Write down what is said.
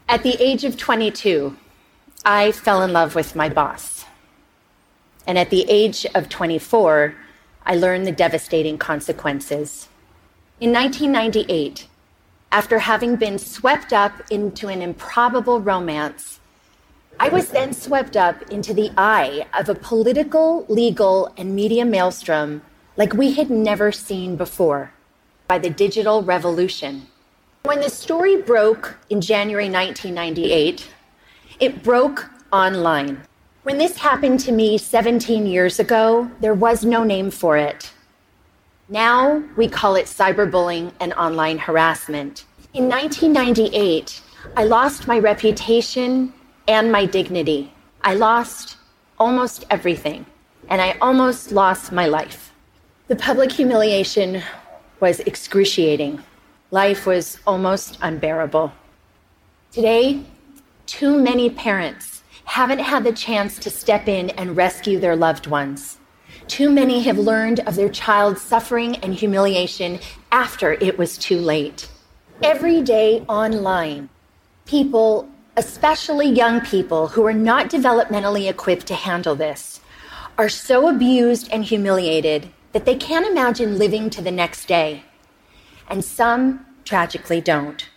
At the age of 22, I fell in love with my boss. And at the age of 24, I learned the devastating consequences. In 1998, after having been swept up into an improbable romance, I was then swept up into the eye of a political, legal, and media maelstrom like we had never seen before by the digital revolution. When the story broke in January 1998, it broke online. When this happened to me 17 years ago, there was no name for it. Now we call it cyberbullying and online harassment. In 1998, I lost my reputation and my dignity. I lost almost everything, and I almost lost my life. The public humiliation was excruciating. Life was almost unbearable. Today, too many parents haven't had the chance to step in and rescue their loved ones. Too many have learned of their child's suffering and humiliation after it was too late. Every day online, people, especially young people who are not developmentally equipped to handle this, are so abused and humiliated that they can't imagine living to the next day. And some tragically don't.